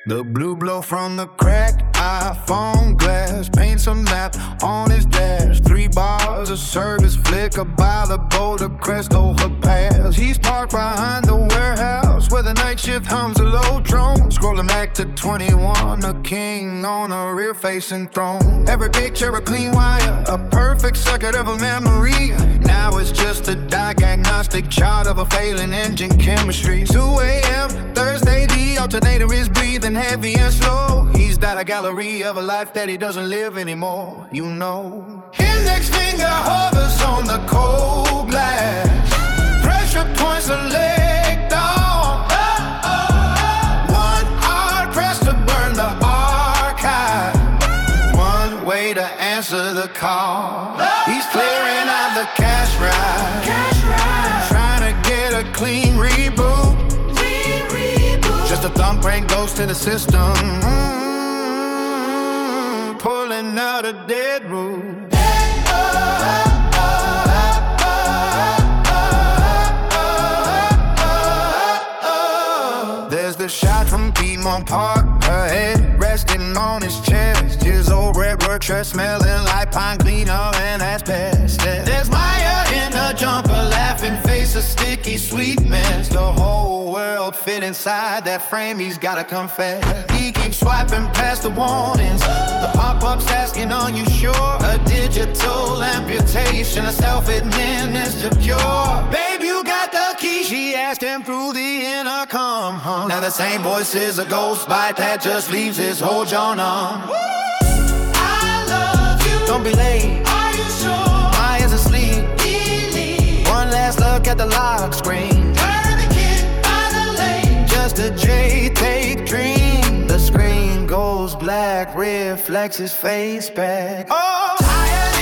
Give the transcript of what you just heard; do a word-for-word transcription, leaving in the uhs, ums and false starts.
The blue glow from the cracked iPhone glass paints a map on his dash. Three bars of service flicker by the Boulder Crest overpass. He's parked behind the warehouse where the night shift hums a low drone. Scrolling back to twenty-one, a king on a rear-facing throne. Every picture a clean wire, a perfect circuit of a memory. Now it's just a diagnostic chart of a failing engine chemistry. two a.m. Thursday, the alternator is breathing heavy and slow. He's got a gallery of a life that he doesn't live anymore, you know. Index finger hovers on the cold glass. Pressure points a leg down. One hard press to burn the archive. One way to answer the call. He's clearing out the cash ride. Trying to get a clean reboot. Just a thumbprint goes to the system, mm-hmm. Pulling out a dead root. There's the shot from Piedmont Park, her head resting on his chest. His old red work shirt smelling like pine cleaner and asbestos. There's Maya in her jumper, laughing face, a sticky sweet mess. The whole world fit inside that frame, he's gotta confess. He keeps swiping past the warnings, the pop-ups asking, are you sure? A digital amputation, a self-administered cure. Babe, you got the key, she asked him through the intercom, huh? Now the same voice is a ghost bite that just leaves his whole jaw numb. I love you. Don't be late. Are you sure? Maya's asleep. Believe. One last look at the lock screen. Turn the kid by the lane. Just a J-tape dream. The screen goes black, reflects his face back. Oh, tired